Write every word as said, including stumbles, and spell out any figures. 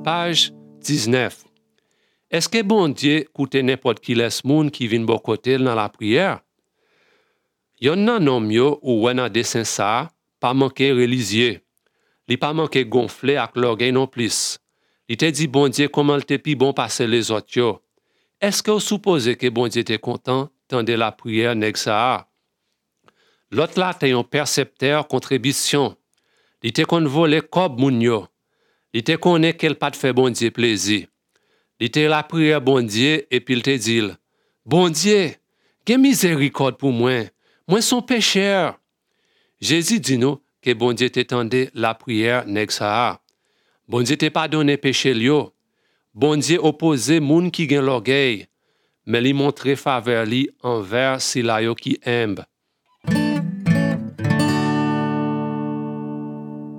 Page dix-neuf. Est-ce que bon Dieu coûte n'importe qui laisse moun qui vient bon côté dans la prière? Yon nan nom yo ou wè nan dessin ça, pas manqué religieux. Li pas manqué gonflé ak l'orgueil non plus. Li te dit bon Dieu comment te pi bon passer les autres yo. Est-ce que vous supposez que bon Dieu était content tande la prière nèg ça? L'autre là te yon percepteur contribution. Li te kon volé kob moun yo. Li te connaît qu'elle pas te fait bon Dieu plaisir. Li te la prière bon Dieu et puis il te dit bon Dieu, gen miséricorde pour moi. Moi son pécheur. Jésus dit nous que bon Dieu t'étendait la prière nèg ça. Bon Dieu te pardonné péché yo. Bon Dieu opposé moun qui gen l'orgueil, mais li montre faveur li envers si la yo qui aime.